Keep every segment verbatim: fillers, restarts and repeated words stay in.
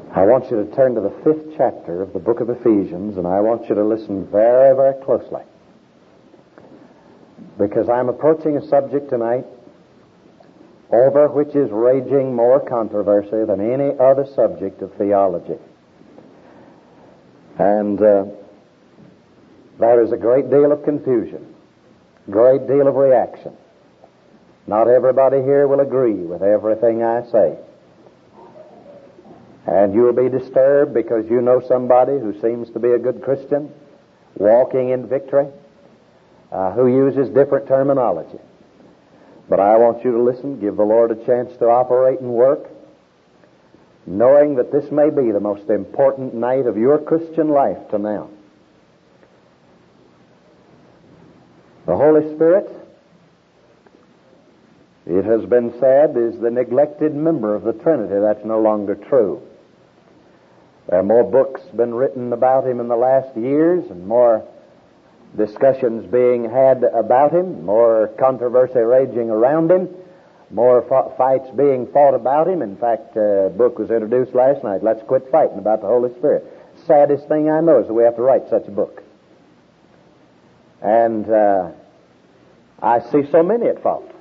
I want you to turn to the fifth chapter of the book of Ephesians, and I want you to listen very, very closely. Because I'm approaching a subject tonight over which is raging more controversy than any other subject of theology. And uh, there is a great deal of confusion, great deal of reaction. Not everybody here will agree with everything I say. And you'll be disturbed because you know somebody who seems to be a good Christian, walking in victory, uh, who uses different terminology. But I want you to listen, give the Lord a chance to operate and work, knowing that this may be the most important night of your Christian life to now. The Holy Spirit, it has been said, is the neglected member of the Trinity. That's no longer true. There are more books been written about him in the last years, and more discussions being had about him, more controversy raging around him, more f- fights being fought about him. In fact, a book was introduced last night, Let's Quit Fighting, about the Holy Spirit. Saddest thing I know is that we have to write such a book. And uh, I see so many at fault.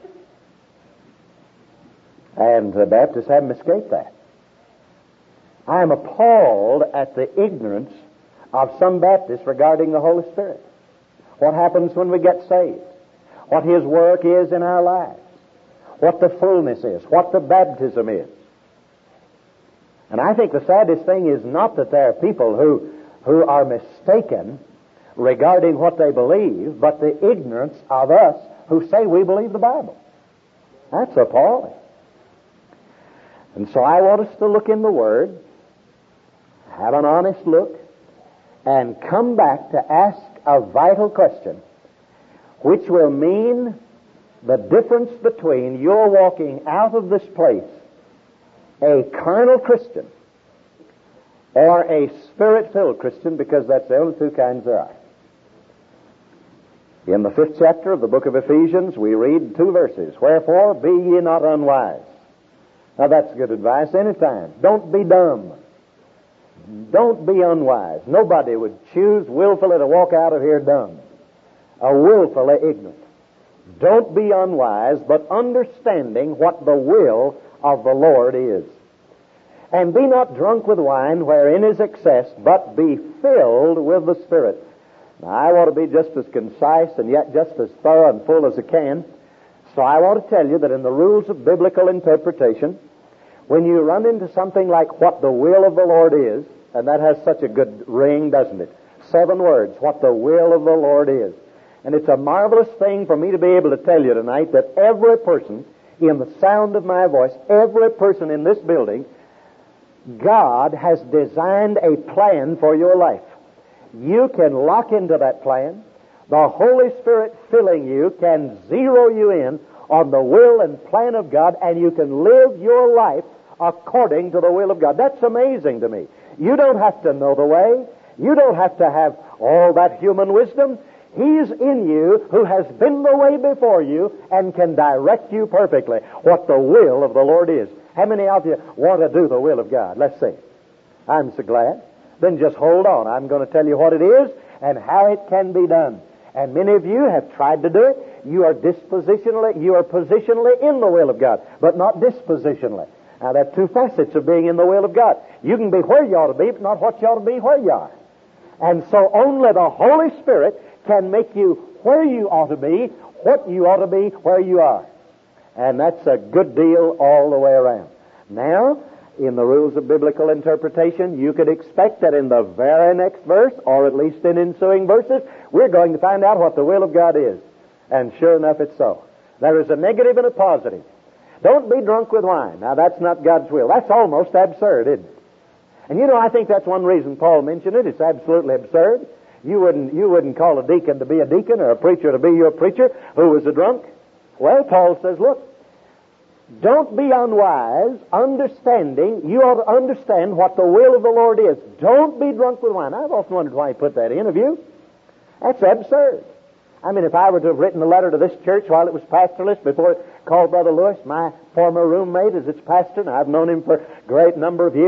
And the Baptists haven't escaped that. I am appalled at the ignorance of some Baptists regarding the Holy Spirit. What happens when we get saved? What His work is in our lives? What the fullness is? What the baptism is? And I think the saddest thing is not that there are people who, who are mistaken regarding what they believe, but the ignorance of us who say we believe the Bible. That's appalling. And so I want us to look in the Word, have an honest look, and come back to ask a vital question, which will mean the difference between your walking out of this place a carnal Christian or a Spirit-filled Christian, because that's the only two kinds there are. In the fifth chapter of the book of Ephesians, we read two verses. Wherefore, be ye not unwise. Now that's good advice anytime. Don't be dumb. Don't be unwise. Nobody would choose willfully to walk out of here dumb or willfully ignorant. Don't be unwise, but understanding what the will of the Lord is. And be not drunk with wine wherein is excess, but be filled with the Spirit. Now, I want to be just as concise and yet just as thorough and full as I can. So I want to tell you that in the rules of biblical interpretation, when you run into something like what the will of the Lord is, and that has such a good ring, doesn't it? Seven words, what the will of the Lord is. And it's a marvelous thing for me to be able to tell you tonight that every person in the sound of my voice, every person in this building, God has designed a plan for your life. You can lock into that plan. The Holy Spirit filling you can zero you in on the will and plan of God, and you can live your life according to the will of God. That's amazing to me. You don't have to know the way. You don't have to have all that human wisdom. He's in you who has been the way before you and can direct you perfectly what the will of the Lord is. How many of you want to do the will of God? Let's see. I'm so glad. Then just hold on. I'm going to tell you what it is and how it can be done. And many of you have tried to do it. You are dispositionally, you are positionally in the will of God, but not dispositionally. Now, there are two facets of being in the will of God. You can be where you ought to be, but not what you ought to be where you are. And so only the Holy Spirit can make you where you ought to be, what you ought to be, where you are. And that's a good deal all the way around. Now, in the rules of biblical interpretation, you could expect that in the very next verse, or at least in ensuing verses, we're going to find out what the will of God is. And sure enough, it's so. There is a negative and a positive. Don't be drunk with wine. Now, that's not God's will. That's almost absurd, isn't it? And you know, I think that's one reason Paul mentioned it. It's absolutely absurd. You wouldn't, you wouldn't call a deacon to be a deacon or a preacher to be your preacher who was a drunk. Well, Paul says, look, don't be unwise, understanding. You ought to understand what the will of the Lord is. Don't be drunk with wine. I've often wondered why he put that in. Have you? That's absurd. I mean, if I were to have written a letter to this church while it was pastorless, before it called Brother Lewis, my former roommate, as its pastor, and I've known him for a great number of years,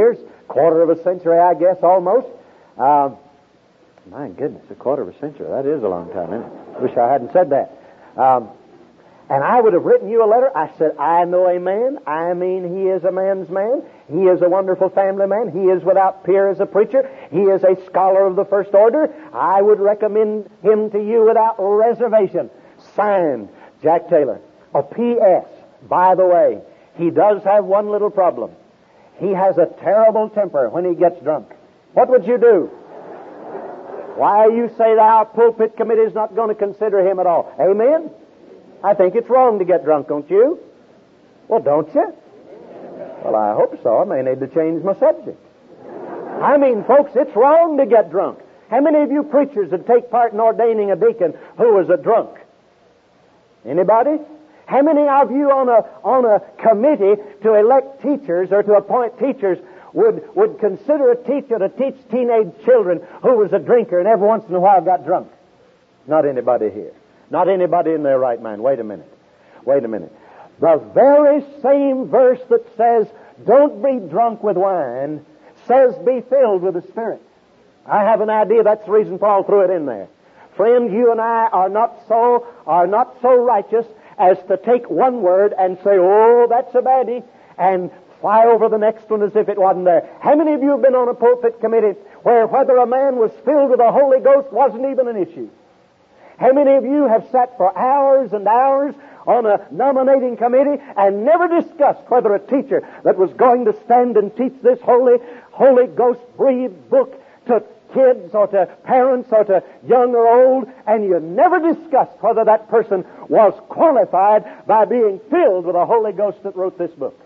quarter of a century, I guess, almost. Uh, my goodness, a quarter of a century. That is a long time, isn't it? Wish I hadn't said that. Um, and I would have written you a letter. I said, I know a man. I mean, he is a man's man. He is a wonderful family man. He is without peer as a preacher. He is a scholar of the first order. I would recommend him to you without reservation. Signed, Jack Taylor. A P S By the way, he does have one little problem. He has a terrible temper when he gets drunk. What would you do? Why, you say our pulpit committee is not going to consider him at all. Amen? I think it's wrong to get drunk, don't you? Well, don't you? Well, I hope so. I may need to change my subject. I mean, folks, it's wrong to get drunk. How many of you preachers would take part in ordaining a deacon who was a drunk? Anybody? How many of you on a on a committee to elect teachers or to appoint teachers would, would consider a teacher to teach teenage children who was a drinker and every once in a while got drunk? Not anybody here. Not anybody in their right mind. Wait a minute. Wait a minute. The very same verse that says, don't be drunk with wine, says be filled with the Spirit. I have an idea that's the reason Paul threw it in there. Friend, you and I are not so, are not so righteous as to take one word and say, oh, that's a baddie, and fly over the next one as if it wasn't there. How many of you have been on a pulpit committee where whether a man was filled with the Holy Ghost wasn't even an issue? How many of you have sat for hours and hours on a nominating committee and never discussed whether a teacher that was going to stand and teach this Holy, Holy Ghost-breathed book to kids or to parents or to young or old, and you never discussed whether that person was qualified by being filled with the Holy Ghost that wrote this book?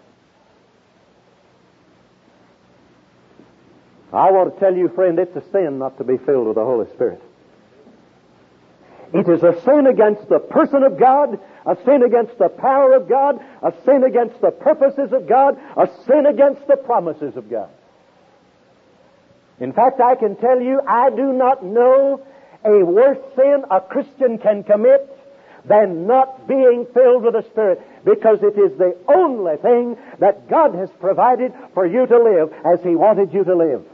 I want to tell you, friend, it's a sin not to be filled with the Holy Spirit. It is a sin against the person of God, a sin against the power of God, a sin against the purposes of God, a sin against the promises of God. In fact, I can tell you, I do not know a worse sin a Christian can commit than not being filled with the Spirit, because it is the only thing that God has provided for you to live as He wanted you to live.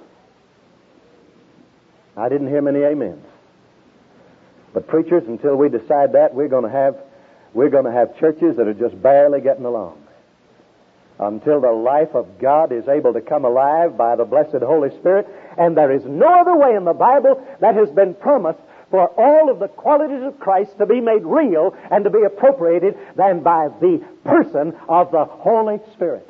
I didn't hear many amens. But preachers, until we decide that, we're going to have we're going to have churches that are just barely getting along. Until the life of God is able to come alive by the blessed Holy Spirit, and there is no other way in the Bible that has been promised for all of the qualities of Christ to be made real and to be appropriated than by the person of the Holy Spirit.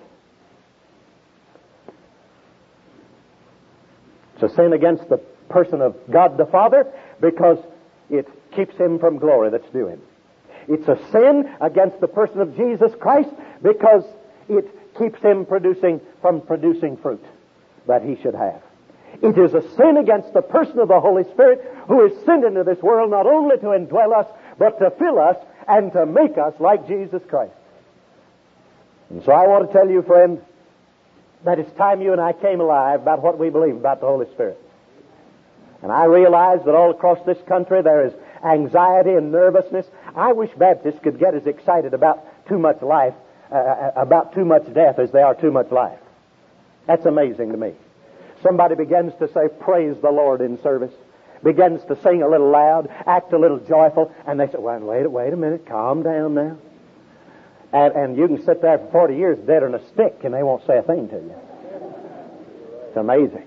It's a sin against the person of God the Father because it keeps Him from glory that's due Him. It's a sin against the person of Jesus Christ because it keeps Him producing from producing fruit that He should have. It is a sin against the person of the Holy Spirit who is sent into this world not only to indwell us, but to fill us and to make us like Jesus Christ. And so I want to tell you, friend, that it's time you and I came alive about what we believe about the Holy Spirit. And I realize that all across this country there is anxiety and nervousness. I wish Baptists could get as excited about too much life, uh, about too much death as they are too much life. That's amazing to me. Somebody begins to say, praise the Lord in service, begins to sing a little loud, act a little joyful, and they say, well, wait, wait a minute, calm down now. And, and you can sit there for forty years dead on a stick and they won't say a thing to you. It's amazing.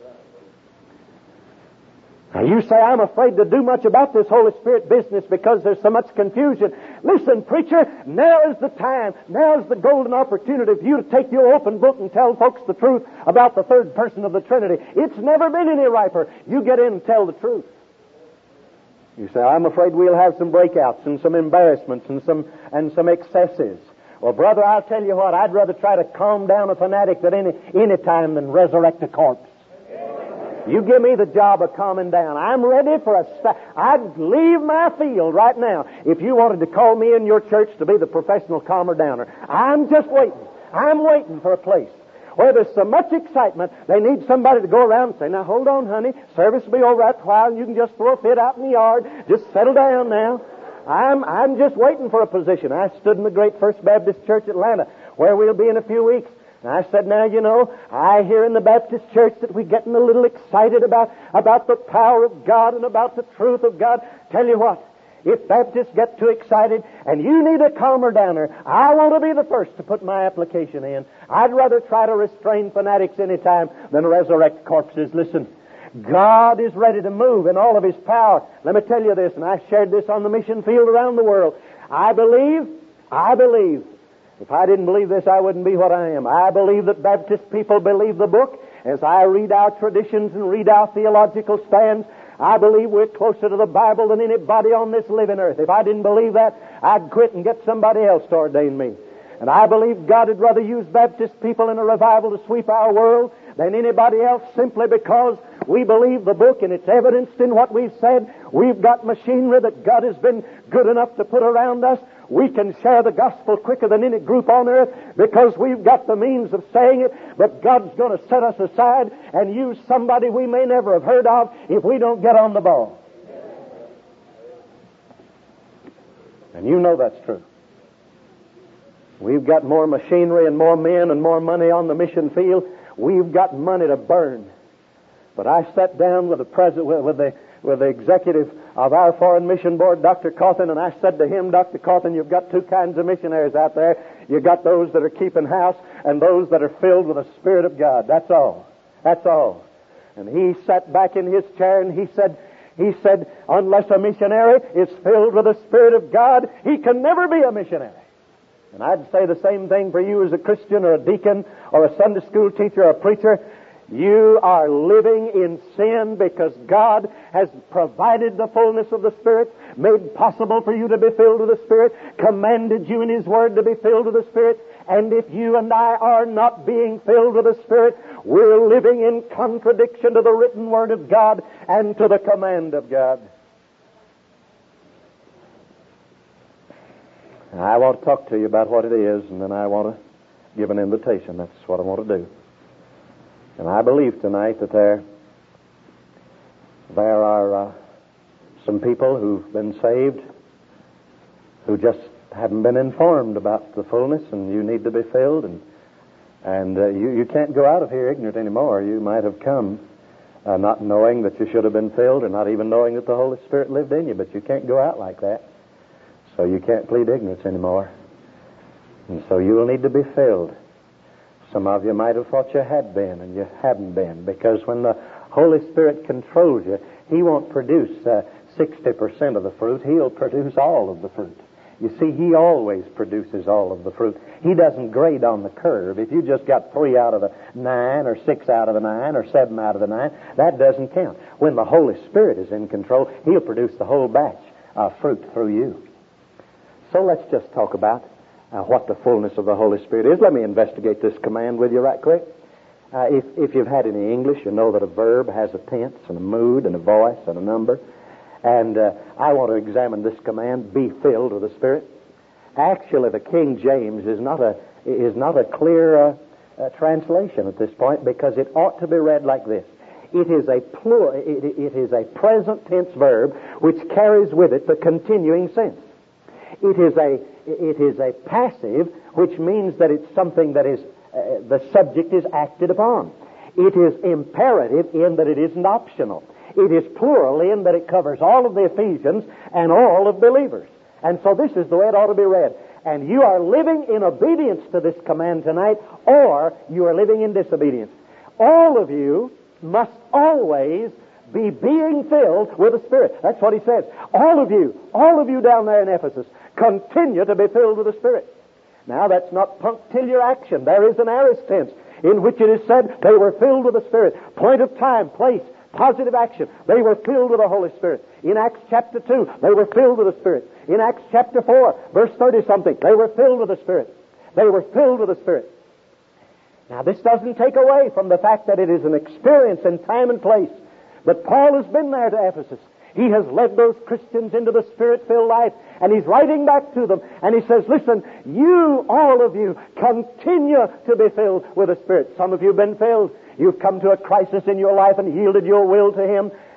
Now you say, I'm afraid to do much about this Holy Spirit business because there's so much confusion. Listen, preacher, now is the time. Now is the golden opportunity for you to take your open book and tell folks the truth about the third person of the Trinity. It's never been any riper. You get in and tell the truth. You say, I'm afraid we'll have some breakouts and some embarrassments and some and some excesses. Well, brother, I'll tell you what, I'd rather try to calm down a fanatic at any, any time than resurrect a corpse. You give me the job of calming down. I'm ready for a... St- I'd leave my field right now if you wanted to call me in your church to be the professional calmer downer. I'm just waiting. I'm waiting for a place where there's so much excitement, they need somebody to go around and say, now hold on, honey, service will be over after a while, and you can just throw a fit out in the yard. Just settle down now. I'm, I'm just waiting for a position. I stood in the great First Baptist Church, Atlanta, where we'll be in a few weeks. And I said, now, you know, I hear in the Baptist church that we're getting a little excited about, about the power of God and about the truth of God. Tell you what, if Baptists get too excited and you need a calmer downer, I want to be the first to put my application in. I'd rather try to restrain fanatics any time than resurrect corpses. Listen, God is ready to move in all of His power. Let me tell you this, and I shared this on the mission field around the world. I believe, I believe, if I didn't believe this, I wouldn't be what I am. I believe that Baptist people believe the book. As I read our traditions and read our theological stands, I believe we're closer to the Bible than anybody on this living earth. If I didn't believe that, I'd quit and get somebody else to ordain me. And I believe God would rather use Baptist people in a revival to sweep our world than anybody else, simply because we believe the book and it's evidenced in what we've said. We've got machinery that God has been good enough to put around us. We can share the gospel quicker than any group on earth because we've got the means of saying it. But God's going to set us aside and use somebody we may never have heard of if we don't get on the ball. And you know that's true. We've got more machinery and more men and more money on the mission field. We've got money to burn. But I sat down with the president, with the with the executive of our Foreign Mission Board, Doctor Cawthon, and I said to him, Doctor Cawthon, you've got two kinds of missionaries out there. You've got those that are keeping house and those that are filled with the Spirit of God. That's all. That's all. And he sat back in his chair and he said, he said, unless a missionary is filled with the Spirit of God, he can never be a missionary. And I'd say the same thing for you as a Christian or a deacon or a Sunday school teacher or a preacher. You are living in sin because God has provided the fullness of the Spirit, made possible for you to be filled with the Spirit, commanded you in His Word to be filled with the Spirit. And if you and I are not being filled with the Spirit, we're living in contradiction to the written Word of God and to the command of God. I want to talk to you about what it is, and then I want to give an invitation. That's what I want to do. And I believe tonight that there, there are uh, some people who've been saved who just haven't been informed about the fullness, and you need to be filled. And and uh, you, you can't go out of here ignorant anymore. You might have come uh, not knowing that you should have been filled, or not even knowing that the Holy Spirit lived in you, but you can't go out like that. So you can't plead ignorance anymore. And so you will need to be filled. Some of you might have thought you had been, and you hadn't been, because when the Holy Spirit controls you, He won't produce uh, sixty percent of the fruit. He'll produce all of the fruit. You see, He always produces all of the fruit. He doesn't grade on the curve. If you just got three out of the nine, or six out of the nine, or seven out of the nine, that doesn't count. When the Holy Spirit is in control, He'll produce the whole batch of fruit through you. So let's just talk about Uh, what the fullness of the Holy Spirit is. Let me investigate this command with you right quick. Uh, if, if you've had any English, you know that a verb has a tense and a mood and a voice and a number. And uh, I want to examine this command, be filled with the Spirit. Actually, the King James is not a is not a clear uh, uh, translation at this point, because it ought to be read like this. It is a plural, it, it is a present tense verb which carries with it the continuing sense. It is a It is a passive, which means that it's something that is, uh, the subject is acted upon. It is imperative in that it isn't optional. It is plural in that it covers all of the Ephesians and all of believers. And so this is the way it ought to be read. And you are living in obedience to this command tonight, or you are living in disobedience. All of you must always be being filled with the Spirit. That's what he says. All of you, all of you down there in Ephesus, continue to be filled with the Spirit. Now, that's not punctiliar action. There is an aorist tense in which it is said they were filled with the Spirit. Point of time, place, positive action. They were filled with the Holy Spirit. In Acts chapter two, they were filled with the Spirit. In Acts chapter four, verse thirty-something, they were filled with the Spirit. They were filled with the Spirit. Now, this doesn't take away from the fact that it is an experience in time and place. But Paul has been there to Ephesus. He has led those Christians into the Spirit-filled life, and he's writing back to them, and he says, listen, you, all of you, continue to be filled with the Spirit. Some of you have been filled. You've come to a crisis in your life and yielded your will to Him,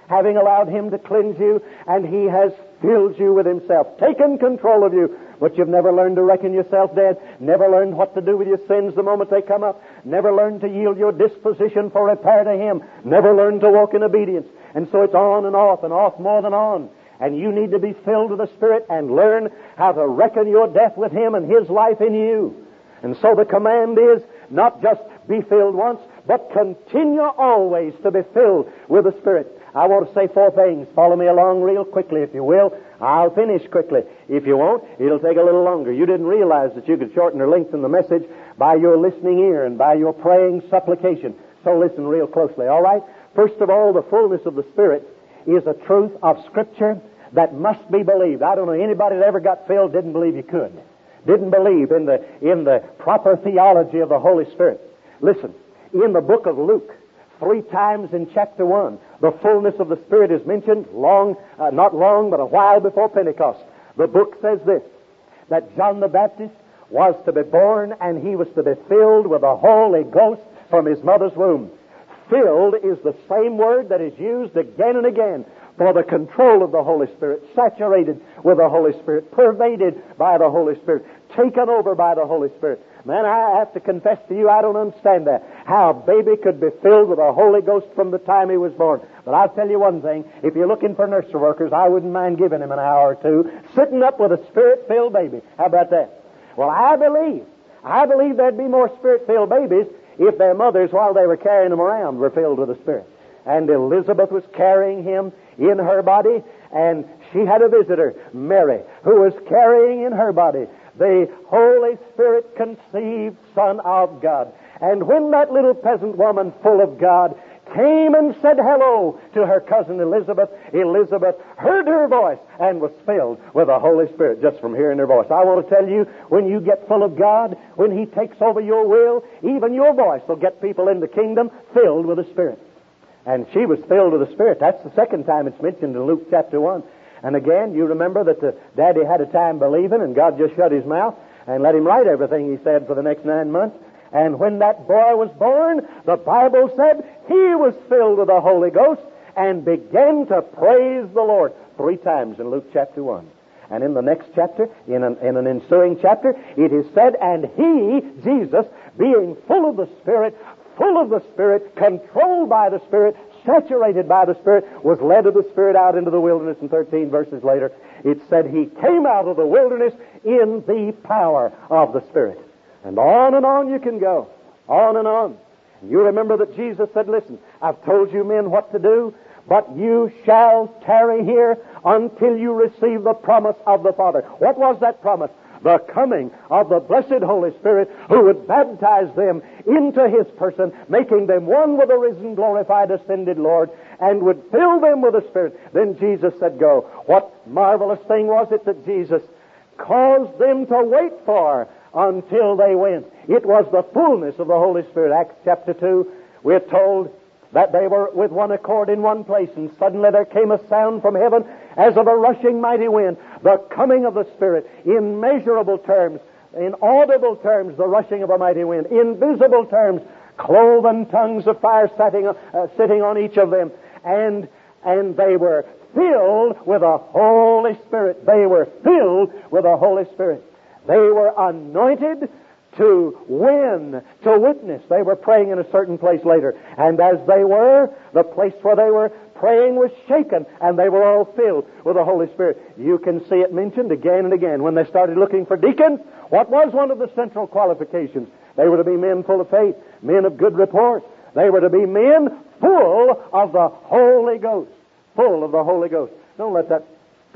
having allowed Him to cleanse you, and He has filled you with Himself, taken control of you. But you've never learned to reckon yourself dead, never learned what to do with your sins the moment they come up, never learned to yield your disposition for repair to Him, never learned to walk in obedience. And so it's on and off and off more than on. And you need to be filled with the Spirit and learn how to reckon your death with Him and His life in you. And so the command is not just be filled once, but continue always to be filled with the Spirit. I want to say four things. Follow me along real quickly, if you will. I'll finish quickly. If you won't, it'll take a little longer. You didn't realize that you could shorten or lengthen the message by your listening ear and by your praying supplication. So listen real closely, all right? First of all, the fullness of the Spirit is a truth of Scripture that must be believed. I don't know anybody that ever got filled didn't believe you could. Didn't believe in the, in the proper theology of the Holy Spirit. Listen, in the book of Luke, three times in chapter one, the fullness of the Spirit is mentioned long, uh, not long, but a while before Pentecost. The book says this, that John the Baptist was to be born and he was to be filled with the Holy Ghost from his mother's womb. Filled is the same word that is used again and again for the control of the Holy Spirit, saturated with the Holy Spirit, pervaded by the Holy Spirit, taken over by the Holy Spirit. Man, I have to confess to you, I don't understand that. How a baby could be filled with the Holy Ghost from the time he was born. But I'll tell you one thing, if you're looking for nursery workers, I wouldn't mind giving him an hour or two, sitting up with a Spirit-filled baby. How about that? Well, I believe, I believe there'd be more Spirit-filled babies if their mothers, while they were carrying them around, were filled with the Spirit. And Elizabeth was carrying him in her body, and she had a visitor, Mary, who was carrying in her body the Holy Spirit conceived Son of God. And when that little peasant woman, full of God, came and said hello to her cousin Elizabeth, Elizabeth heard her voice and was filled with the Holy Spirit just from hearing her voice. I want to tell you, when you get full of God, when He takes over your will, even your voice will get people in the kingdom filled with the Spirit. And she was filled with the Spirit. That's the second time it's mentioned in Luke chapter one. And again, you remember that the daddy had a time believing, and God just shut his mouth and let him write everything he said for the next nine months. And when that boy was born, the Bible said he was filled with the Holy Ghost and began to praise the Lord. Three times in Luke chapter one. And in the next chapter, in an, in an ensuing chapter, it is said, and he, Jesus, being full of the Spirit, full of the Spirit, controlled by the Spirit, saturated by the Spirit, was led of the Spirit out into the wilderness. And thirteen verses later, it said he came out of the wilderness in the power of the Spirit. And on and on you can go. On and on. You remember that Jesus said, listen, I've told you men what to do, but you shall tarry here until you receive the promise of the Father. What was that promise? The coming of the blessed Holy Spirit, who would baptize them into His person, making them one with the risen, glorified, ascended Lord, and would fill them with the Spirit. Then Jesus said, go. What marvelous thing was it that Jesus caused them to wait for until they went? It was the fullness of the Holy Spirit. Acts chapter two, we're told that they were with one accord in one place, and suddenly there came a sound from heaven as of a rushing mighty wind, the coming of the Spirit, in measurable terms, in audible terms, the rushing of a mighty wind, in visible terms, cloven tongues of fire sitting, uh, sitting on each of them, and and they were filled with the Holy Spirit. They were filled with the Holy Spirit. They were anointed to win, to witness. They were praying in a certain place later. And as they were, the place where they were praying was shaken, and they were all filled with the Holy Spirit. You can see it mentioned again and again. When they started looking for deacons, what was one of the central qualifications? They were to be men full of faith, men of good report. They were to be men full of the Holy Ghost. Full of the Holy Ghost. Don't let that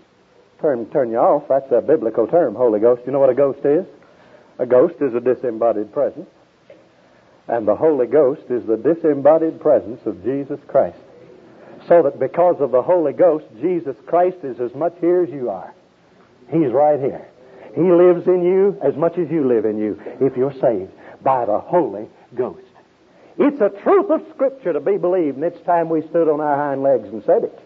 term turn you off. That's a biblical term, Holy Ghost. You know what a ghost is? A ghost is a disembodied presence. And the Holy Ghost is the disembodied presence of Jesus Christ. So that because of the Holy Ghost, Jesus Christ is as much here as you are. He's right here. He lives in you as much as you live in you, if you're saved by the Holy Ghost. It's a truth of Scripture to be believed, and it's time we stood on our hind legs and said it.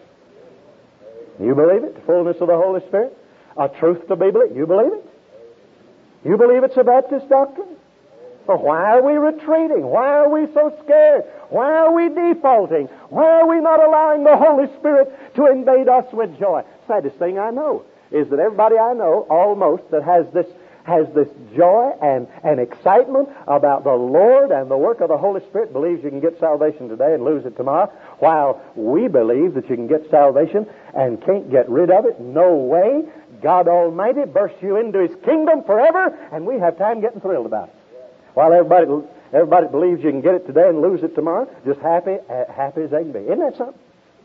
You believe it? The fullness of the Holy Spirit? A truth to be believed. You believe it? You believe it's a Baptist doctrine? But why are we retreating? Why are we so scared? Why are we defaulting? Why are we not allowing the Holy Spirit to invade us with joy? Saddest thing I know is that everybody I know, almost, that has this has this joy and, and excitement about the Lord and the work of the Holy Spirit believes you can get salvation today and lose it tomorrow, while we believe that you can get salvation and can't get rid of it. No way. God Almighty bursts you into His kingdom forever, and we have time getting thrilled about it. While everybody everybody believes you can get it today and lose it tomorrow, just happy, uh, happy as they can be. Isn't that something?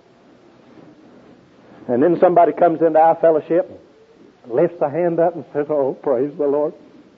And then somebody comes into our fellowship, lifts a hand up and says, "Oh, praise the Lord."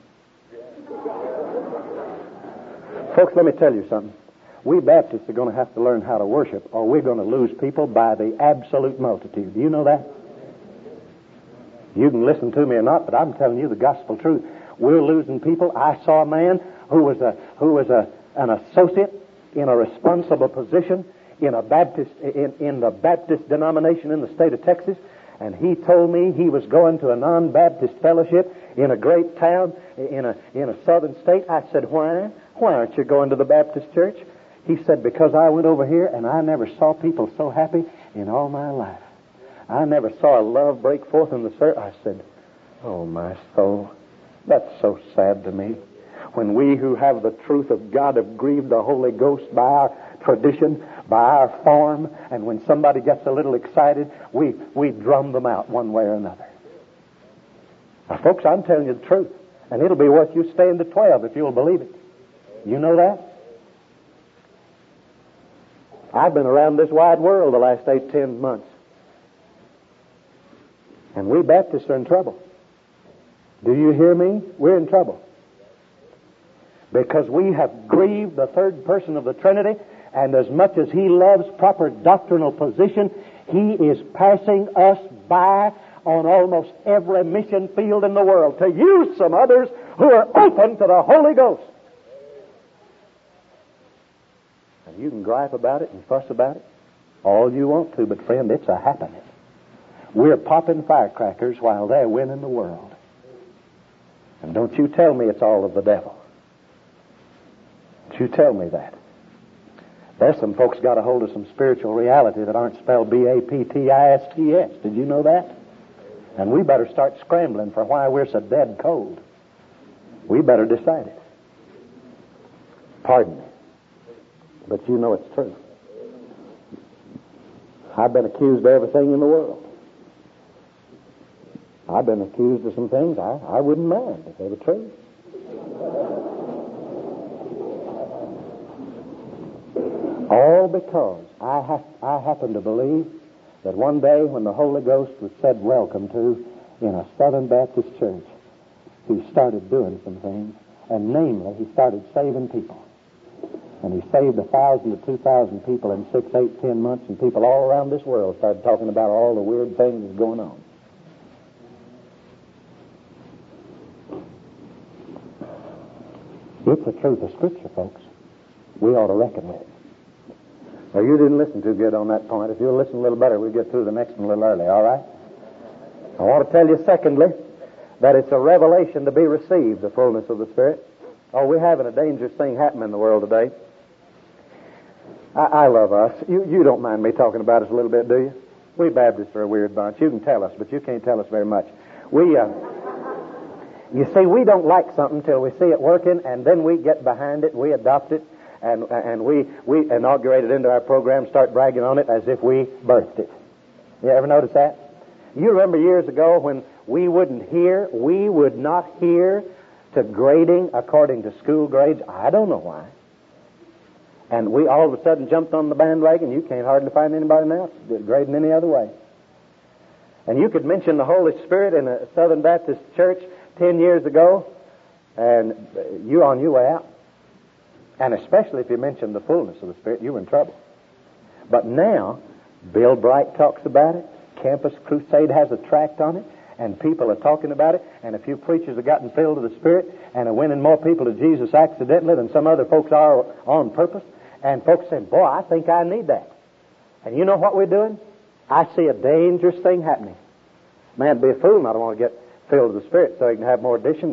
Folks, let me tell you something. We Baptists are going to have to learn how to worship, or we're going to lose people by the absolute multitude. Do you know that? You can listen to me or not, but I'm telling you the gospel truth. We're losing people. I saw a man who was a who was a an associate in a responsible position in a Baptist in, in the Baptist denomination in the state of Texas, and he told me he was going to a non-Baptist fellowship in a great town in a in a southern state. I said, "Why? Why aren't you going to the Baptist church?" He said, "Because I went over here and I never saw people so happy in all my life. I never saw a love break forth in the service." I said, "Oh, my soul, that's so sad to me. When we who have the truth of God have grieved the Holy Ghost by our tradition, by our form, and when somebody gets a little excited, we, we drum them out one way or another." Now, folks, I'm telling you the truth, and it'll be worth you staying to twelve if you'll believe it. You know that? I've been around this wide world the last eight, ten months. And we Baptists are in trouble. Do you hear me? We're in trouble. Because we have grieved the third person of the Trinity, and as much as He loves proper doctrinal position, He is passing us by on almost every mission field in the world to use some others who are open to the Holy Ghost. And you can gripe about it and fuss about it all you want to, but friend, it's a happening. We're popping firecrackers while they're winning the world. And don't you tell me it's all of the devil. Don't you tell me that. There's some folks got a hold of some spiritual reality that aren't spelled B A P T I S T S. Did you know that? And we better start scrambling for why we're so dead cold. We better decide it. Pardon me. But you know it's true. I've been accused of everything in the world. I've been accused of some things I, I wouldn't mind if they were true. All because I, ha- I happen to believe that one day when the Holy Ghost was said welcome to in a Southern Baptist church, He started doing some things, and namely, He started saving people. And He saved a thousand to two thousand people in six, eight, ten months, and people all around this world started talking about all the weird things that's going on. It's the truth of Scripture, folks. We ought to reckon with it. Well, you didn't listen too good on that point. If you'll listen a little better, we'll get through the next one a little early, all right? I want to tell you, secondly, that it's a revelation to be received, the fullness of the Spirit. Oh, we're having a dangerous thing happen in the world today. I, I love us. You, you don't mind me talking about us a little bit, do you? We Baptists are a weird bunch. You can tell us, but you can't tell us very much. We, uh, you see, we don't like something till we see it working, and then we get behind it, we adopt it, and and we, we inaugurate it into our program, start bragging on it as if we birthed it. You ever notice that? You remember years ago when we wouldn't hear, we would not hear to grading according to school grades? I don't know why. And we all of a sudden jumped on the bandwagon. You can't hardly find anybody now grading any other way. And you could mention the Holy Spirit in a Southern Baptist church ten years ago, and you're on your way out. And especially if you mention the fullness of the Spirit, you're in trouble. But now, Bill Bright talks about it. Campus Crusade has a tract on it. And people are talking about it. And a few preachers have gotten filled with the Spirit and are winning more people to Jesus accidentally than some other folks are on purpose. And folks say, boy, I think I need that. And you know what we're doing? I see a dangerous thing happening. Man, be a fool not to want to get filled with the Spirit so he can have more additions,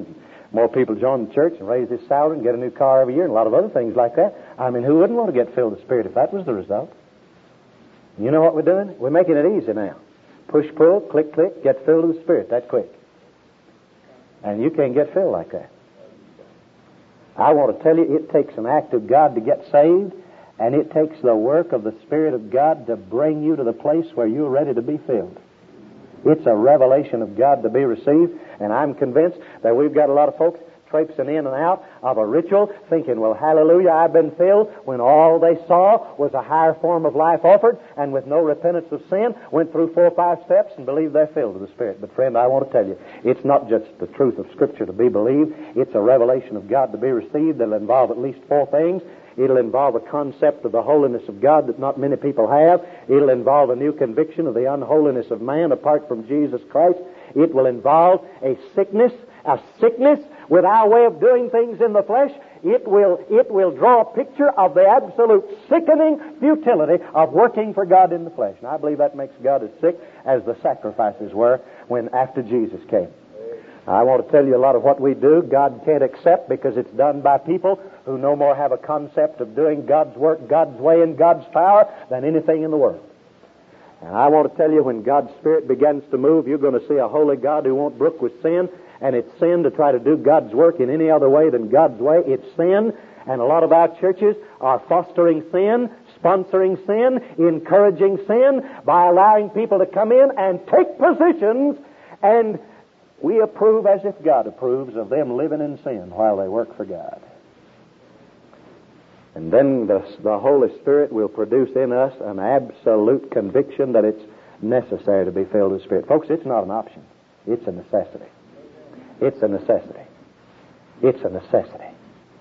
More people join the church and raise his salary and get a new car every year and a lot of other things like that. I mean, who wouldn't want to get filled with the Spirit if that was the result? You know what we're doing? We're making it easy now. Push, pull, click, click, get filled with the Spirit that quick. And you can't get filled like that. I want to tell you, it takes an act of God to get saved, and it takes the work of the Spirit of God to bring you to the place where you're ready to be filled. It's a revelation of God to be received, and I'm convinced that we've got a lot of folks traipsing in and out of a ritual, thinking, well, hallelujah, I've been filled, when all they saw was a higher form of life offered, and with no repentance of sin, went through four or five steps and believed they're filled with the Spirit. But friend, I want to tell you, it's not just the truth of Scripture to be believed, it's a revelation of God to be received that'll involve at least four things. It'll involve a concept of the holiness of God that not many people have. It'll involve a new conviction of the unholiness of man apart from Jesus Christ. It will involve a sickness, a sickness with our way of doing things in the flesh. It will, it will draw a picture of the absolute sickening futility of working for God in the flesh. And I believe that makes God as sick as the sacrifices were when after Jesus came. I want to tell you a lot of what we do God can't accept because it's done by people who no more have a concept of doing God's work, God's way, and God's power than anything in the world. And I want to tell you, when God's Spirit begins to move, you're going to see a holy God who won't brook with sin, and it's sin to try to do God's work in any other way than God's way. It's sin, and a lot of our churches are fostering sin, sponsoring sin, encouraging sin by allowing people to come in and take positions, and we approve as if God approves of them living in sin while they work for God. And then the, the Holy Spirit will produce in us an absolute conviction that it's necessary to be filled with the Spirit. Folks, it's not an option. It's a necessity. It's a necessity. It's a necessity.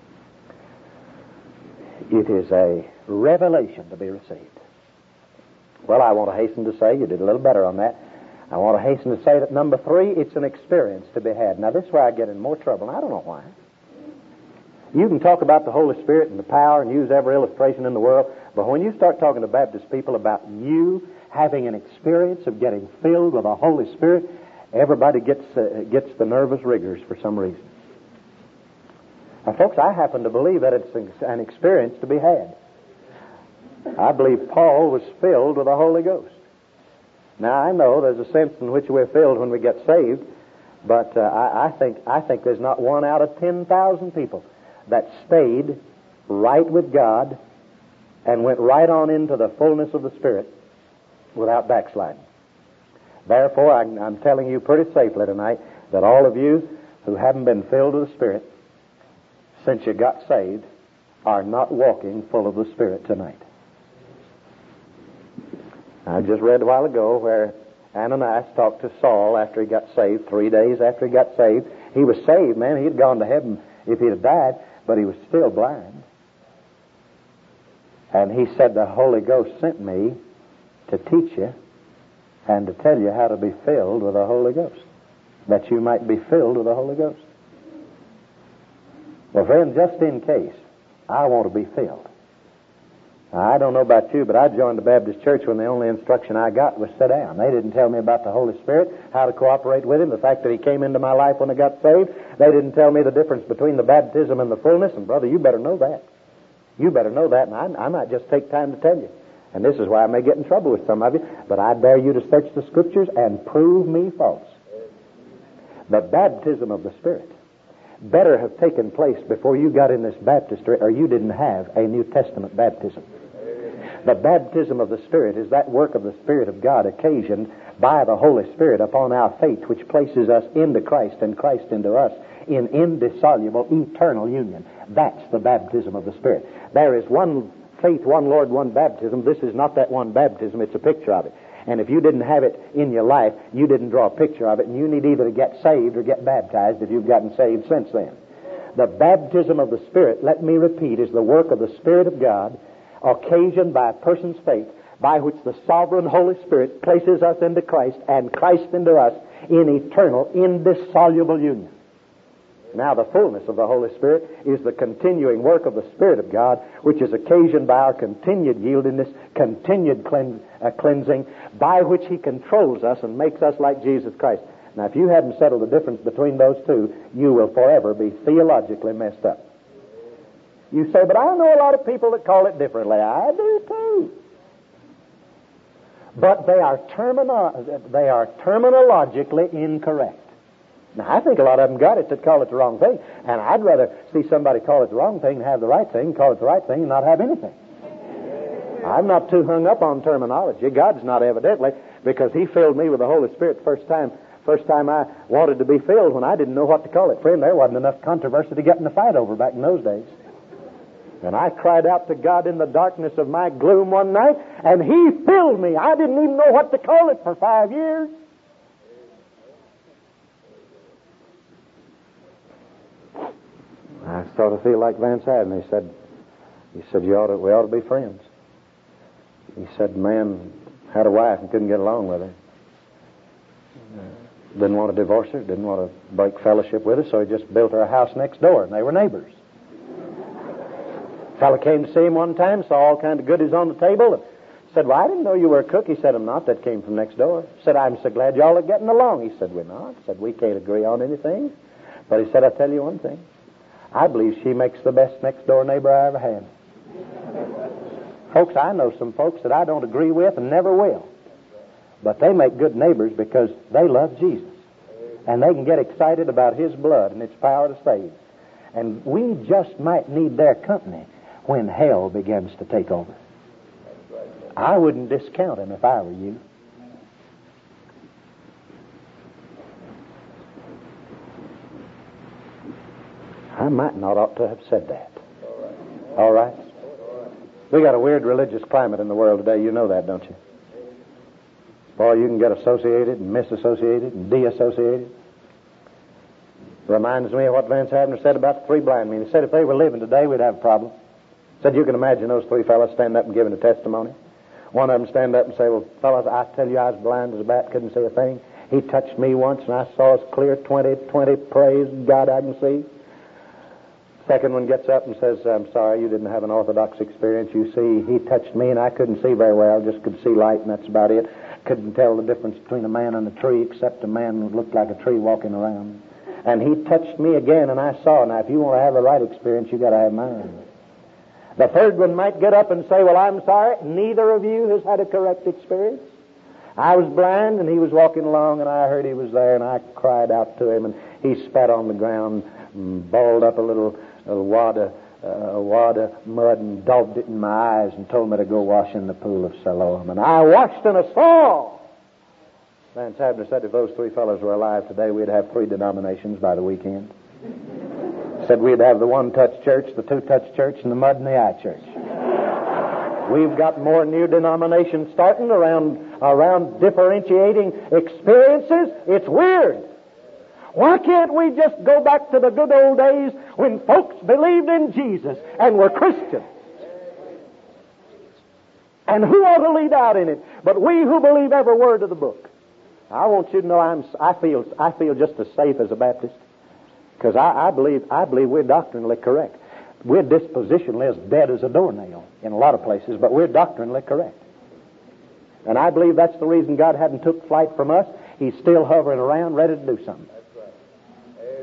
It is a revelation to be received. Well, I want to hasten to say, you did a little better on that. I want to hasten to say that number three, it's an experience to be had. Now, this is where I get in more trouble, and I don't know why. You can talk about the Holy Spirit and the power and use every illustration in the world, but when you start talking to Baptist people about you having an experience of getting filled with the Holy Spirit, everybody gets uh, gets the nervous rigors for some reason. Now, folks, I happen to believe that it's an experience to be had. I believe Paul was filled with the Holy Ghost. Now, I know there's a sense in which we're filled when we get saved, but uh, I, I think I think there's not one out of ten thousand people that stayed right with God and went right on into the fullness of the Spirit without backsliding. Therefore, I, I'm telling you pretty safely tonight that all of you who haven't been filled with the Spirit since you got saved are not walking full of the Spirit tonight. I just read a while ago where Ananias talked to Saul after he got saved, three days after he got saved. He was saved, man. He'd gone to heaven if he'd have died, but he was still blind. And he said, the Holy Ghost sent me to teach you and to tell you how to be filled with the Holy Ghost, that you might be filled with the Holy Ghost. Well, friend, just in case, I want to be filled. Now, I don't know about you, but I joined the Baptist church when the only instruction I got was sit down. They didn't tell me about the Holy Spirit, how to cooperate with Him, the fact that He came into my life when I got saved. They didn't tell me the difference between the baptism and the fullness, and brother, you better know that. You better know that, and I, I might just take time to tell you. And this is why I may get in trouble with some of you, but I dare you to search the Scriptures and prove me false. The baptism of the Spirit better have taken place before you got in this baptistry, or you didn't have a New Testament baptism. The baptism of the Spirit is that work of the Spirit of God occasioned by the Holy Spirit upon our faith, which places us into Christ and Christ into us in indissoluble, eternal union. That's the baptism of the Spirit. There is one faith, one Lord, one baptism. This is not that one baptism. It's a picture of it. And if you didn't have it in your life, you didn't draw a picture of it, and you need either to get saved or get baptized if you've gotten saved since then. The baptism of the Spirit, let me repeat, is the work of the Spirit of God occasioned by a person's faith, by which the sovereign Holy Spirit places us into Christ and Christ into us in eternal, indissoluble union. Now, the fullness of the Holy Spirit is the continuing work of the Spirit of God, which is occasioned by our continued yieldedness, continued clean, uh, cleansing, by which He controls us and makes us like Jesus Christ. Now, if you haven't settled the difference between those two, you will forever be theologically messed up. You say, but I know a lot of people that call it differently. I do too. But they are termino- they are terminologically incorrect. Now, I think a lot of them got it that call it the wrong thing. And I'd rather see somebody call it the wrong thing and have the right thing, call it the right thing and not have anything. I'm not too hung up on terminology. God's not evidently, because He filled me with the Holy Spirit the first time, first time I wanted to be filled when I didn't know what to call it. Friend, there wasn't enough controversy to get in a fight over back in those days. And I cried out to God in the darkness of my gloom one night, and He filled me. I didn't even know what to call it for five years. I sort of feel like Vance Haddon. He said, he said, you ought to, we ought to be friends. He said, man had a wife and couldn't get along with her. Didn't want to divorce her, didn't want to break fellowship with her, so he just built her a house next door, and they were neighbors. A fellow came to see him one time, saw all kinds of goodies on the table, and said, well, I didn't know you were a cook. He said, I'm not. That came from next door. Said, I'm so glad y'all are getting along. He said, we're not. Said, we can't agree on anything. But he said, I'll tell you one thing. I believe she makes the best next door neighbor I ever had. Folks, I know some folks that I don't agree with and never will. But they make good neighbors because they love Jesus. And they can get excited about His blood and its power to save. And we just might need their company when hell begins to take over. I wouldn't discount him if I were you. I might not ought to have said that. All right? We got a weird religious climate in the world today. You know that, don't you? Boy, you can get associated and misassociated and de-associated. Reminds me of what Vance Havner said about the three blind men. He said if they were living today, we'd have a problem. Said you can imagine those three fellows stand up and giving a testimony. One of them stand up and say, well, fellas, I tell you, I was blind as a bat, couldn't see a thing. He touched me once and I saw as clear twenty twenty. Praise God, I can see. Second one gets up and says, I'm sorry, you didn't have an orthodox experience. You see, he touched me and I couldn't see very well. Just could see light and that's about it. Couldn't tell the difference between a man and a tree except a man who looked like a tree walking around. And he touched me again and I saw. Now, if you want to have the right experience, you got to have mine. The third one might get up and say, well, I'm sorry, neither of you has had a correct experience. I was blind and he was walking along and I heard he was there and I cried out to him and he spat on the ground and balled up a little, a wad of, uh, a wad of mud and daubed it in my eyes and told me to go wash in the pool of Siloam. And I washed and I saw. Vance Havner said if those three fellows were alive today, we'd have three denominations by the weekend. Said we'd have the one-touch church, the two-touch church, and the mud and the eye church. We've got more new denominations starting around, around differentiating experiences. It's weird. Why can't we just go back to the good old days when folks believed in Jesus and were Christians? And who ought to lead out in it? But we who believe every word of the book. I want you to know I'm, I feel I feel just as safe as a Baptist because I, I believe I believe we're doctrinally correct. We're dispositionally as dead as a doornail in a lot of places, but we're doctrinally correct. And I believe that's the reason God hadn't took flight from us. He's still hovering around, ready to do something. That's right.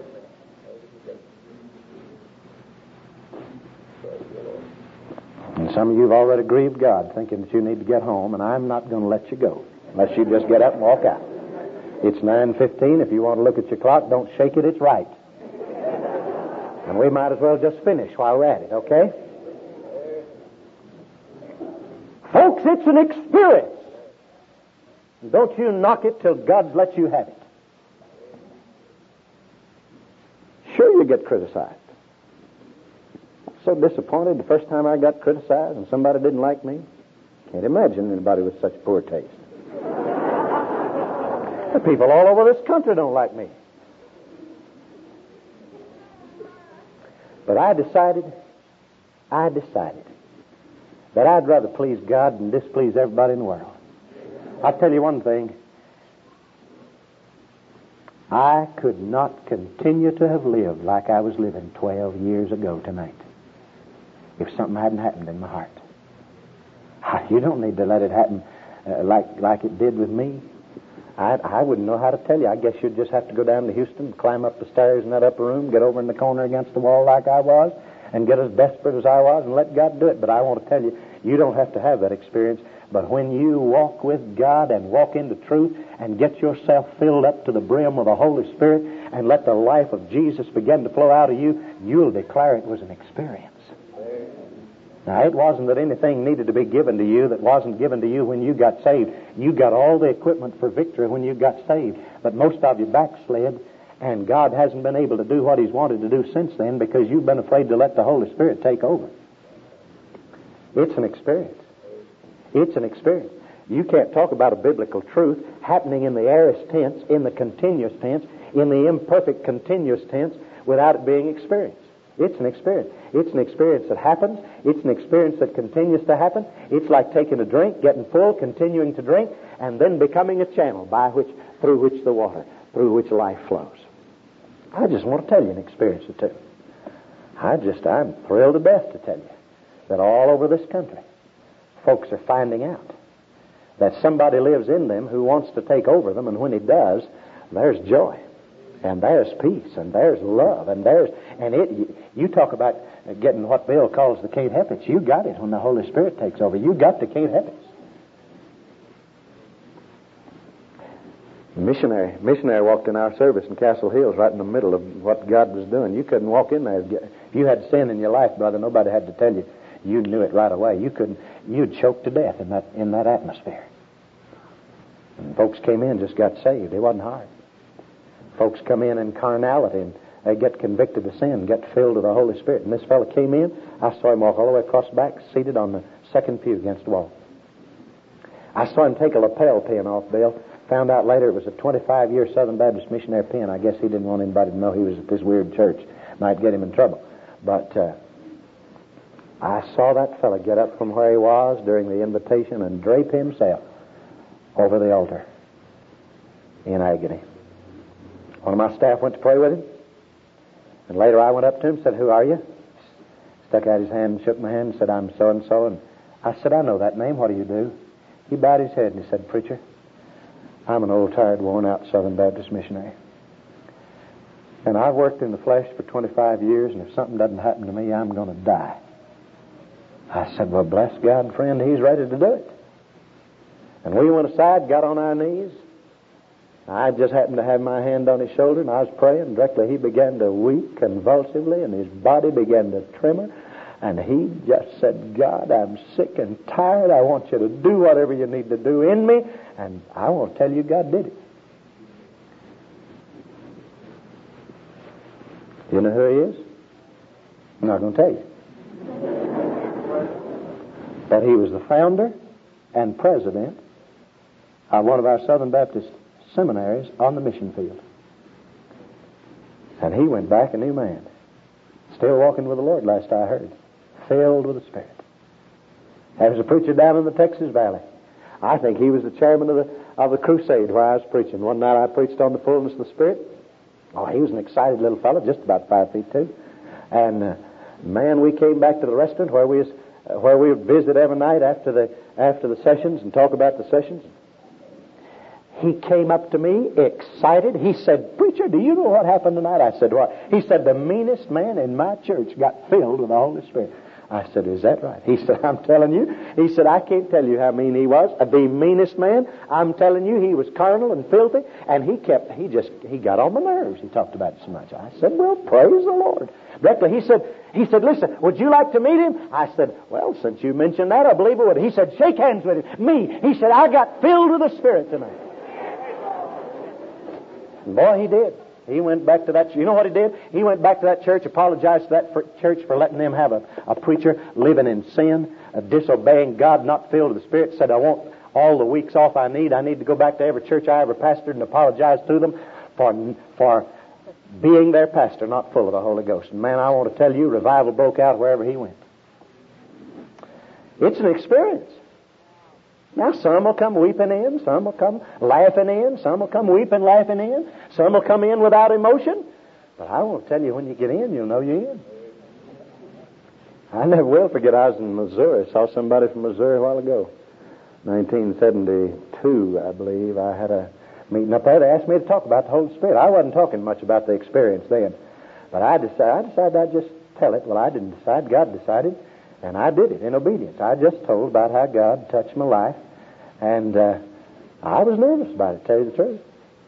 Amen. And some of you have already grieved God, thinking that you need to get home, and I'm not going to let you go unless you just get up and walk out. It's nine fifteen. If you want to look at your clock, don't shake it. It's right. And we might as well just finish while we're at it, okay? Folks, it's an experience. Don't you knock it till God lets you have it. Sure, you get criticized. So disappointed the first time I got criticized and somebody didn't like me. Can't imagine anybody with such poor taste. The people all over this country don't like me. But I decided, I decided that I'd rather please God than displease everybody in the world. I'll tell you one thing. I could not continue to have lived like I was living twelve years ago tonight if something hadn't happened in my heart. You don't need to let it happen uh, like, like it did with me. I, I wouldn't know how to tell you. I guess you'd just have to go down to Houston, climb up the stairs in that upper room, get over in the corner against the wall like I was, and get as desperate as I was and let God do it. But I want to tell you, you don't have to have that experience. But when you walk with God and walk into truth and get yourself filled up to the brim with the Holy Spirit and let the life of Jesus begin to flow out of you, you'll declare it was an experience. Now, it wasn't that anything needed to be given to you that wasn't given to you when you got saved. You got all the equipment for victory when you got saved. But most of you backslid, and God hasn't been able to do what He's wanted to do since then because you've been afraid to let the Holy Spirit take over. It's an experience. It's an experience. You can't talk about a biblical truth happening in the aorist tense, in the continuous tense, in the imperfect continuous tense, without it being experienced. It's an experience. It's an experience that happens. It's an experience that continues to happen. It's like taking a drink, getting full, continuing to drink, and then becoming a channel by which, through which the water, through which life flows. I just want to tell you an experience or two. I just, I'm thrilled to death to tell you that all over this country, folks are finding out that somebody lives in them who wants to take over them, and when he does, there's joy. And there's peace, and there's love, and there's, and it, you talk about getting what Bill calls the Kate Heppets. You got it when the Holy Spirit takes over. You got the Kate Heppets. Missionary, missionary walked in our service in Castle Hills right in the middle of what God was doing. You couldn't walk in there. If you had sin in your life, brother, nobody had to tell you. You knew it right away. You couldn't, you'd choke to death in that, in that atmosphere. And folks came in, just got saved. It wasn't hard. Folks come in in carnality and they get convicted of sin, get filled with the Holy Spirit. And this fellow came in. I saw him walk all the way across the back, seated on the second pew against the wall. I saw him take a lapel pin off Bill. Found out later it was a twenty-five year Southern Baptist missionary pin. I guess he didn't want anybody to know he was at this weird church. Might get him in trouble. But uh, I saw that fellow get up from where he was during the invitation and drape himself over the altar in agony. One of my staff went to pray with him. And later I went up to him and said, "Who are you?" Stuck out his hand and shook my hand and said, "I'm so-and-so." And I said, "I know that name. What do you do?" He bowed his head and he said, "Preacher, I'm an old, tired, worn-out Southern Baptist missionary. And I've worked in the flesh for twenty-five years, and if something doesn't happen to me, I'm going to die." I said, "Well, bless God, friend, He's ready to do it." And we went aside, got on our knees. I just happened to have my hand on his shoulder, and I was praying. Directly he began to weep convulsively, and his body began to tremor. And he just said, "God, I'm sick and tired. I want you to do whatever you need to do in me." And I want to tell you, God did it. You know who he is? I'm not going to tell you. But he was the founder and president of one of our Southern Baptist seminaries on the mission field. And he went back a new man. Still walking with the Lord, last I heard. Filled with the Spirit. There was a preacher down in the Texas Valley. I think he was the chairman of the of the crusade where I was preaching. One night I preached on the fullness of the Spirit. Oh, he was an excited little fellow, just about five feet two. And uh, man, we came back to the restaurant where we was, uh, where we would visit every night after the after the sessions and talk about the sessions. He came up to me excited. He said, "Preacher, do you know what happened tonight?" I said, "What?" He said, "The meanest man in my church got filled with the Holy Spirit." I said, "Is that right?" He said, "I'm telling you." He said, "I can't tell you how mean he was. The meanest man. I'm telling you, he was carnal and filthy, and he kept, he just, he got on my nerves. He talked about it so much." I said, "Well, praise the Lord." Directly, he said, he said, "Listen, would you like to meet him?" I said, "Well, since you mentioned that, I believe I would." He said, "Shake hands with him." Me. He said, "I got filled with the Spirit tonight." And boy, he did. He went back to that, you know what he did? He went back to that church, apologized to that for, church for letting them have a, a preacher living in sin, uh, disobeying God, not filled with the Spirit. Said, "I want all the weeks off I need. I need to go back to every church I ever pastored and apologize to them for, for being their pastor, not full of the Holy Ghost." And man, I want to tell you, revival broke out wherever he went. It's an experience. Now, some will come weeping in, some will come laughing in, some will come weeping, laughing in, some will come in without emotion. But I want to tell you, when you get in, you'll know you're in. I never will forget, I was in Missouri. I saw somebody from Missouri a while ago. nineteen seventy-two, I believe. I had a meeting up there. They asked me to talk about the Holy Spirit. I wasn't talking much about the experience then. But I decided, I decided I'd just tell it. Well, I didn't decide. God decided. And I did it in obedience. I just told about how God touched my life. And uh, I was nervous about it, to tell you the truth.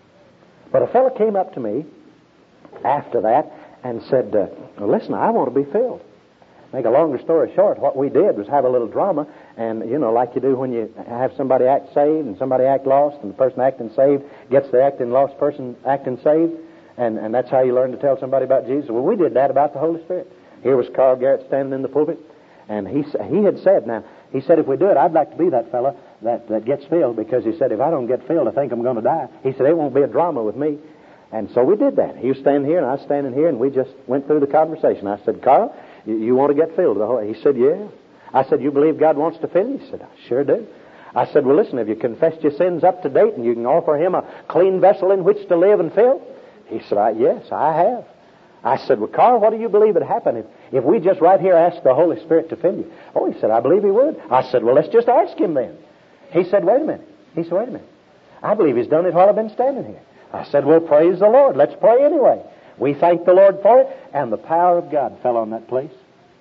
But a fellow came up to me after that and said, uh, well, listen, I want to be filled. Make a longer story short, what we did was have a little drama, and, you know, like you do when you have somebody act saved and somebody act lost, and the person acting saved gets the acting lost person acting saved, and, and that's how you learn to tell somebody about Jesus. Well, we did that about the Holy Spirit. Here was Carl Garrett standing in the pulpit, and he he had said, now, he said, if we do it, I'd like to be that fellow that, that gets filled, because he said, if I don't get filled, I think I'm going to die. He said, it won't be a drama with me. And so we did that. He was standing here, and I was standing here, and we just went through the conversation. I said, Carl, you, you want to get filled? He said, yeah. I said, you believe God wants to fill you? He said, I sure do. I said, well, listen, have you confessed your sins up to date, and you can offer Him a clean vessel in which to live and fill? He said, I, yes, I have. I said, well, Carl, what do you believe would happen if, if we just right here asked the Holy Spirit to fill you? Oh, he said, I believe He would. I said, well, let's just ask Him then. He said, wait a minute. He said, wait a minute. I believe He's done it while I've been standing here. I said, well, praise the Lord. Let's pray anyway. We thanked the Lord for it, and the power of God fell on that place.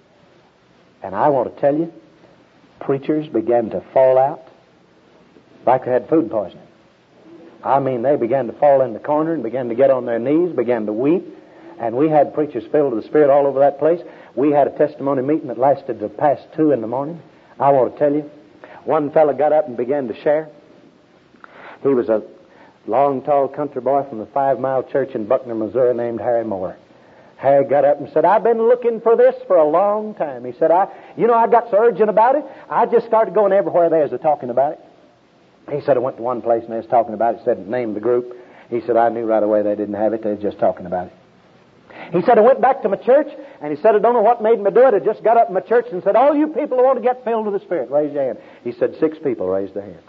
And I want to tell you, preachers began to fall out like they had food poisoning. I mean, they began to fall in the corner and began to get on their knees, began to weep. And we had preachers filled with the Spirit all over that place. We had a testimony meeting that lasted to past two in the morning. I want to tell you, one fellow got up and began to share. He was a long, tall country boy from the Five Mile Church in Buckner, Missouri, named Harry Moore. Harry got up and said, I've been looking for this for a long time. He said, I, you know, I got so urgent about it, I just started going everywhere there was talking about it. He said, I went to one place and they was talking about it. He said, name the group. He said, I knew right away they didn't have it. They were just talking about it. He said, I went back to my church, and he said, I don't know what made me do it. I just got up in my church and said, all you people who want to get filled with the Spirit, raise your hand. He said, six people raised their hand.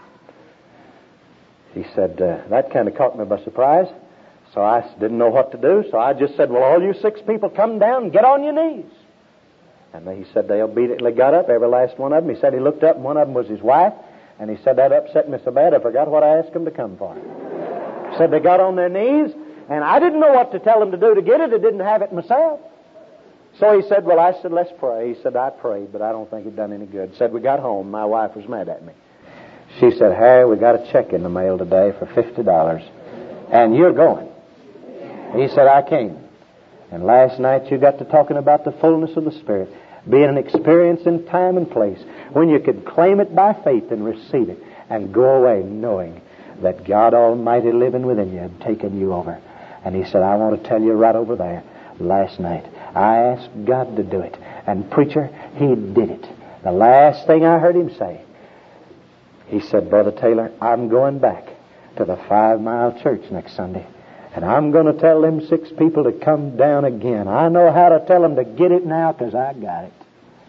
He said, uh, that kind of caught me by surprise. So I didn't know what to do. So I just said, well, all you six people come down and get on your knees. And he said they obediently got up, every last one of them. He said he looked up, and one of them was his wife. And he said, that upset me so bad I forgot what I asked them to come for. He said they got on their knees, and I didn't know what to tell them to do to get it. I didn't have it myself. So he said, well, I said, let's pray. He said, I prayed, but I don't think it done any good. Said we got home. My wife was mad at me. She said, Harry, we got a check in the mail today for fifty dollars, and you're going. He said, I came. And last night you got to talking about the fullness of the Spirit, being an experience in time and place when you could claim it by faith and receive it and go away knowing that God Almighty living within you had taken you over. And he said, I want to tell you right over there, last night, I asked God to do it. And preacher, He did it. The last thing I heard him say, he said, Brother Taylor, I'm going back to the Five Mile Church next Sunday. And I'm going to tell them six people to come down again. I know how to tell them to get it now because I got it.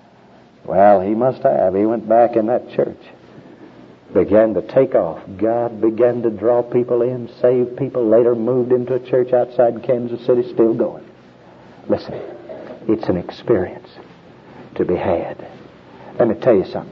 Well, he must have. He went back in that church. Began to take off. God began to draw people in, save people. Later moved into a church outside Kansas City, still going. Listen, it's an experience to be had. Let me tell you something.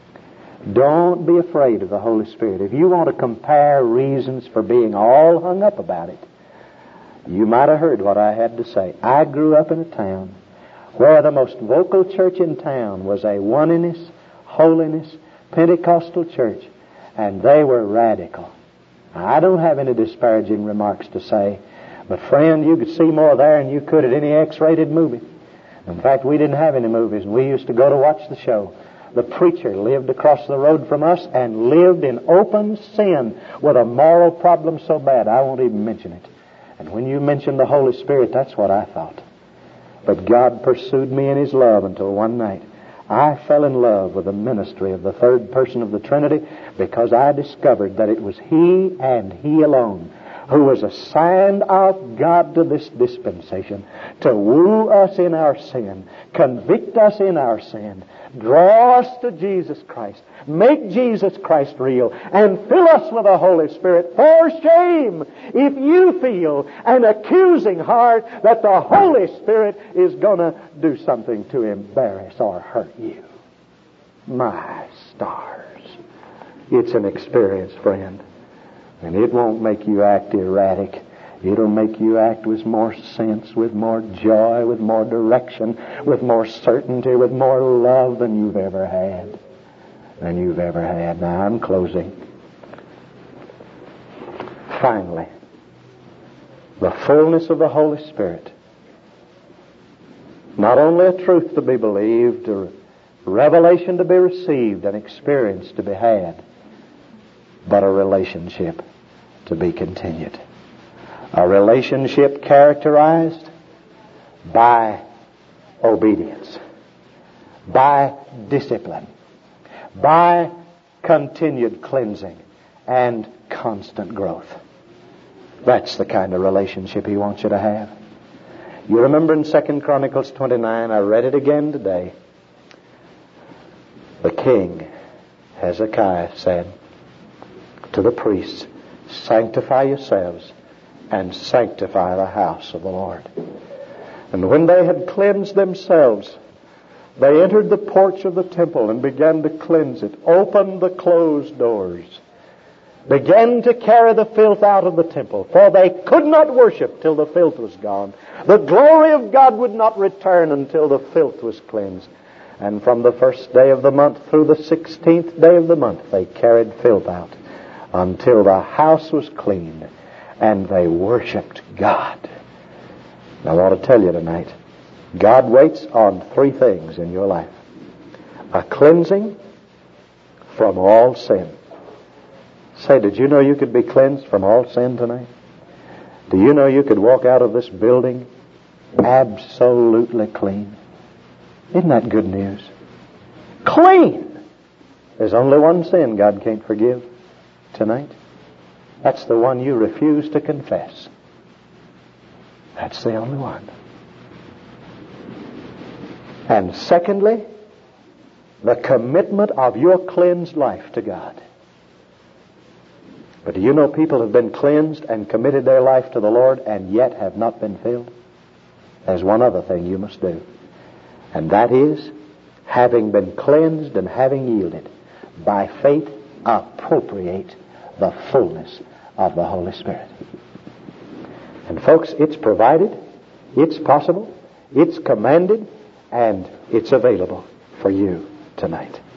Don't be afraid of the Holy Spirit. If you want to compare reasons for being all hung up about it, you might have heard what I had to say. I grew up in a town where the most vocal church in town was a oneness, holiness, Pentecostal church, and they were radical. I don't have any disparaging remarks to say, but friend, you could see more there than you could at any X-rated movie. In fact, we didn't have any movies, and we used to go to watch the show. The preacher lived across the road from us and lived in open sin with a moral problem so bad I won't even mention it. And when you mention the Holy Spirit, that's what I thought. But God pursued me in His love until one night I fell in love with the ministry of the third person of the Trinity because I discovered that it was He and He alone who was assigned of God to this dispensation to woo us in our sin, convict us in our sin, draw us to Jesus Christ, make Jesus Christ real, and fill us with the Holy Spirit. For shame if you feel an accusing heart that the Holy Spirit is going to do something to embarrass or hurt you. My stars. It's an experience, friend. And it won't make you act erratic. It'll make you act with more sense, with more joy, with more direction, with more certainty, with more love than you've ever had. Than you've ever had. Now, I'm closing. Finally, the fullness of the Holy Spirit. Not only a truth to be believed, a revelation to be received, an experience to be had, but a relationship to be continued. A relationship characterized by obedience, by discipline, by continued cleansing and constant growth. That's the kind of relationship He wants you to have. You remember in Second Chronicles twenty-nine, I read it again today. The king, Hezekiah, said to the priests, "Sanctify yourselves and sanctify the house of the Lord." And when they had cleansed themselves, they entered the porch of the temple and began to cleanse it, opened the closed doors, began to carry the filth out of the temple, for they could not worship till the filth was gone. The glory of God would not return until the filth was cleansed. And from the first day of the month through the sixteenth day of the month, they carried filth out until the house was clean, and they worshiped God. Now, I want to tell you tonight, God waits on three things in your life. A cleansing from all sin. Say, did you know you could be cleansed from all sin tonight? Do you know you could walk out of this building absolutely clean? Isn't that good news? Clean! There's only one sin God can't forgive tonight. That's the one you refuse to confess. That's the only one. And secondly, the commitment of your cleansed life to God. But do you know people have been cleansed and committed their life to the Lord and yet have not been filled? There's one other thing you must do. And that is, having been cleansed and having yielded, by faith appropriate the fullness of the Holy Spirit. And folks, it's provided, it's possible, it's commanded, and it's available for you tonight.